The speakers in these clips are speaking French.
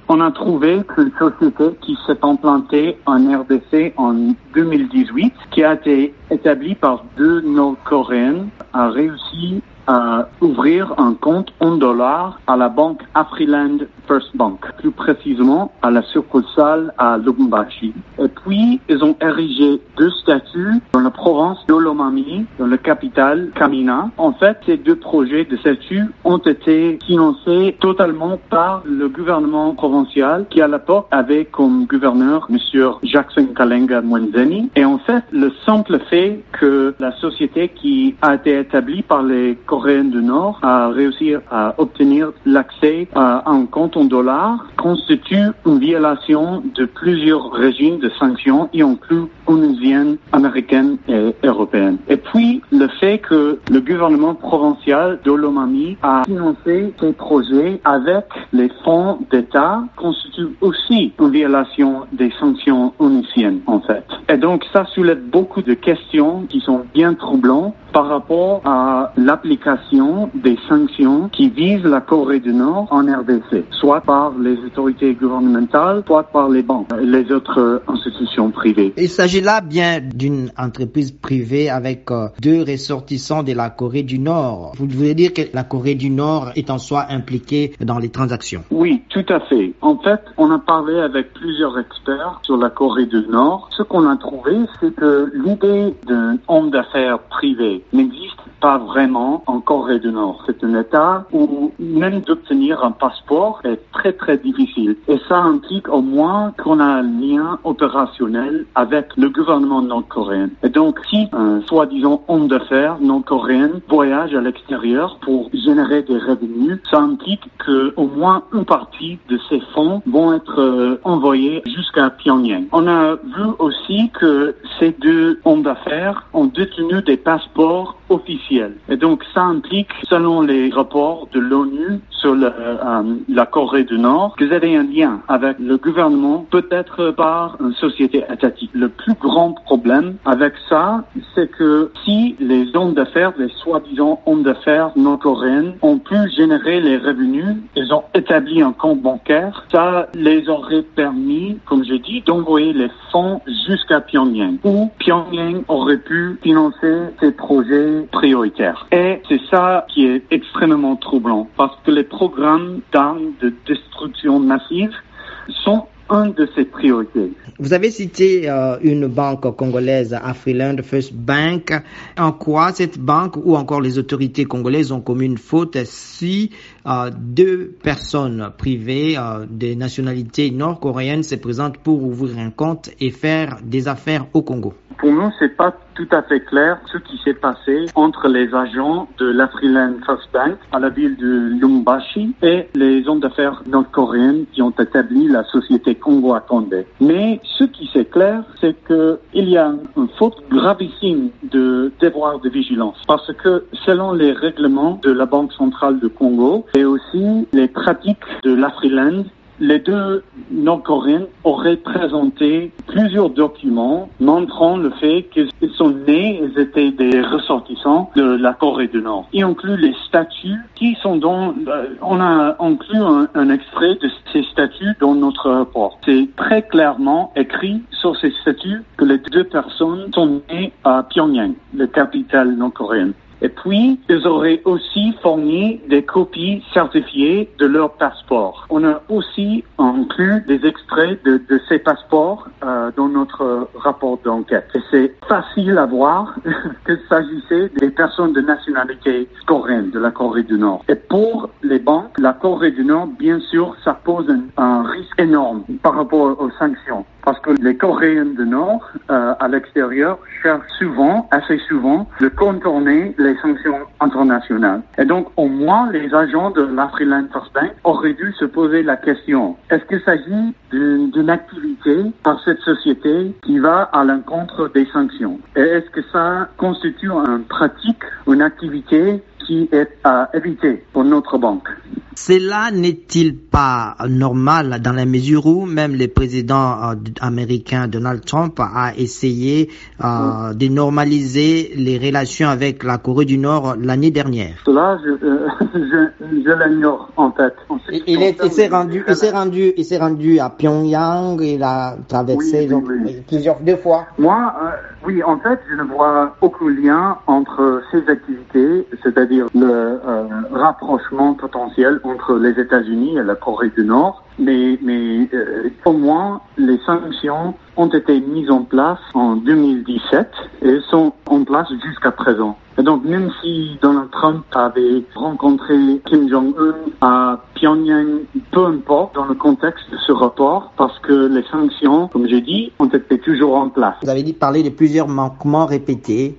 On a trouvé qu'une société qui s'est implantée en RDC en 2018, qui a été établie par 2 Nord-Coréens, a réussi à ouvrir un compte en dollars à la banque Afriland First Bank, plus précisément à la succursale à Lubumbashi. Et puis, ils ont érigé 2 statues dans la province d'Olomami, dans la capitale Kamina. En fait, ces 2 projets de statues ont été financés totalement par le gouvernement provincial, qui à l'époque avait comme gouverneur Monsieur Jackson Kalenga Mwenzeni. Et en fait, le simple fait que la société qui a été établie par les Coréens du Nord a réussi à obtenir l'accès à un compte en dollars constitue une violation de plusieurs régimes de sanctions, y inclus onusiennes, américaines et européennes. Et puis, le fait que le gouvernement provincial d'Olomami a financé ces projets avec les fonds d'État constitue aussi une violation des sanctions onusiennes, en fait. Et donc, ça soulève beaucoup de questions qui sont bien troublantes par rapport à l'application des sanctions qui visent la Corée du Nord en RDC, soit par les autorités gouvernementales, soit par les banques et les autres institutions privées. Il s'agit là bien d'une entreprise privée avec 2 ressortissants de la Corée du Nord. Vous voulez dire que la Corée du Nord est en soi impliquée dans les transactions? Oui, tout à fait. En fait, on a parlé avec plusieurs experts sur la Corée du Nord. Ce qu'on a trouvé, c'est que l'idée d'un homme d'affaires privé n'existe pas vraiment en Corée du Nord. C'est un État où même d'obtenir un passeport est très très difficile. Et ça implique au moins qu'on a un lien opérationnel avec le gouvernement nord-coréen. Et donc, si un soi-disant homme d'affaires nord-coréen voyage à l'extérieur pour générer des revenus, ça implique que au moins une partie de ces fonds vont être envoyés jusqu'à Pyongyang. On a vu aussi que ces 2 hommes d'affaires ont détenu des passeports officiels. Et donc, ça implique, selon les rapports de l'ONU sur la Corée du Nord, qu'ils avaient un lien avec le gouvernement, peut-être par une société étatique. Le plus grand problème avec ça, c'est que si les hommes d'affaires, les soi-disant hommes d'affaires nord-coréens, ont pu générer les revenus, ils ont établi un compte bancaire, ça les aurait permis, comme je dis, d'envoyer les fonds jusqu'à Pyongyang, où Pyongyang aurait pu financer ces projets prioritaires. Et c'est ça qui est extrêmement troublant, parce que les programmes d'armes de destruction massive sont un de ces priorités. Vous avez cité une banque congolaise, Afriland First Bank. En quoi cette banque ou encore les autorités congolaises ont commis une faute si 2 personnes privées des nationalités nord-coréennes se présentent pour ouvrir un compte et faire des affaires au Congo? Pour nous, c'est pas tout à fait clair ce qui s'est passé entre les agents de l'Afriland First Bank à la ville de Lubumbashi et les hommes d'affaires nord-coréens qui ont établi la société Congo-Akondé. Mais ce qui c'est clair, c'est qu'il y a une faute gravissime de devoir de vigilance. Parce que selon les règlements de la Banque centrale du Congo et aussi les pratiques de l'Afriland, les 2 Nord-Coréens auraient présenté plusieurs documents montrant le fait qu'ils sont nés, ils étaient des ressortissants de la Corée du Nord. Y inclut les statuts qui sont dans, on a inclus un extrait de ces statuts dans notre rapport. C'est très clairement écrit sur ces statuts que les 2 personnes sont nées à Pyongyang, la capitale nord-coréenne. Et puis, ils auraient aussi fourni des copies certifiées de leur passeport. On a aussi inclus des extraits de ces passeports dans notre rapport d'enquête. Et c'est facile à voir qu'il s'agissait des personnes de nationalité coréenne, de la Corée du Nord. Et pour les banques, la Corée du Nord, bien sûr, ça pose un risque énorme par rapport aux sanctions. Parce que les Coréens du Nord, à l'extérieur, cherchent assez souvent, de contourner les sanctions internationales. Et donc, au moins, les agents de l'Afriland First Bank auraient dû se poser la question, est-ce qu'il s'agit d'une activité par cette société qui va à l'encontre des sanctions? Et est-ce que ça constitue une pratique, une activité qui est à éviter pour notre banque? Cela n'est-il pas normal dans la mesure où même le président américain Donald Trump a essayé de normaliser les relations avec la Corée du Nord l'année dernière? Cela, je l'ignore en fait. Il s'est rendu à Pyongyang, il a traversé deux fois. Moi, oui, en fait, je ne vois aucun lien entre ces activités, c'est-à-dire le rapprochement potentiel entre les États-Unis et la Corée du Nord. Mais au moins, les sanctions ont été mises en place en 2017 et sont en place jusqu'à présent. Et donc, même si Donald Trump avait rencontré Kim Jong-un à Pyongyang, peu importe dans le contexte de ce rapport, parce que les sanctions, comme j'ai dit, ont été toujours en place. Vous avez parlé de plusieurs manquements répétés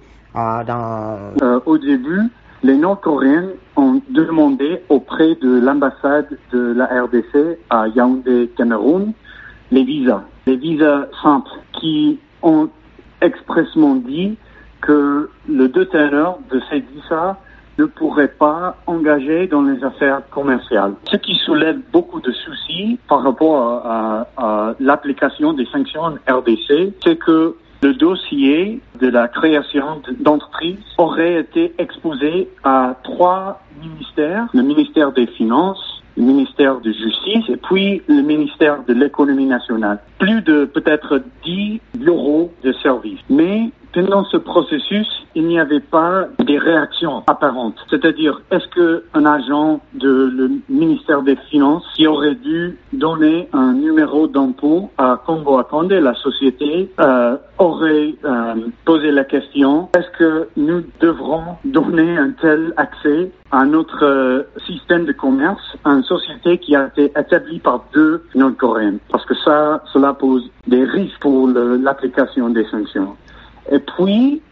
au début, les Nord-Coréens ont demandé auprès de l'ambassade de la RDC à Yaoundé, Cameroun, les visas simples, qui ont expressément dit que le déteneur de ces visas ne pourrait pas engager dans les affaires commerciales. Ce qui soulève beaucoup de soucis par rapport à l'application des sanctions en RDC, c'est que le dossier de la création d'entreprises aurait été exposé à 3 ministères, le ministère des Finances, le ministère de Justice et puis le ministère de l'Économie nationale. Plus de peut-être 10 bureaux de service. Mais pendant ce processus, il n'y avait pas des réactions apparentes. C'est-à-dire, est-ce qu'un agent le ministère des Finances qui aurait dû donner un numéro d'impôt à Congo Akondé, la société, aurait posé la question, est-ce que nous devrons donner un tel accès à notre système de commerce à une société qui a été établie par 2 Nord-Coréens? Parce que cela pose des risques pour l'application des sanctions. Et puis,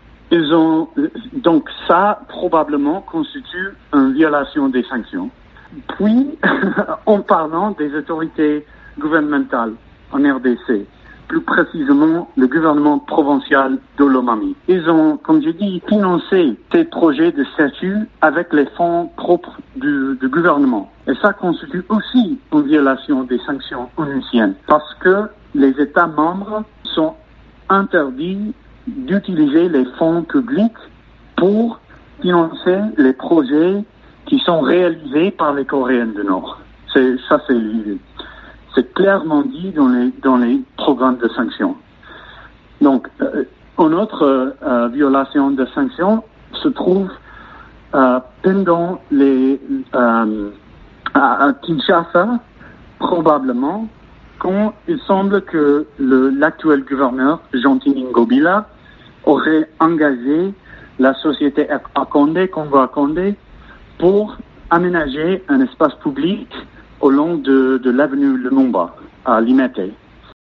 donc ça probablement constitue une violation des sanctions. Puis, en parlant des autorités gouvernementales en RDC, plus précisément le gouvernement provincial de Lomami, ils ont, comme j'ai dit, financé ces projets de statut avec les fonds propres du gouvernement. Et ça constitue aussi une violation des sanctions onusiennes parce que les États membres sont interdits d'utiliser les fonds publics pour financer les projets qui sont réalisés par les Coréens du Nord. C'est clairement dit dans les programmes de sanctions. Donc, une autre violation de sanctions se trouve pendant à Kinshasa, probablement, quand il semble que l'actuel gouverneur, Jean-Tini Ngobila, aurait engagé la société Akondé, Congo Akondé, pour aménager un espace public au long de l'avenue Lumumba à Limete.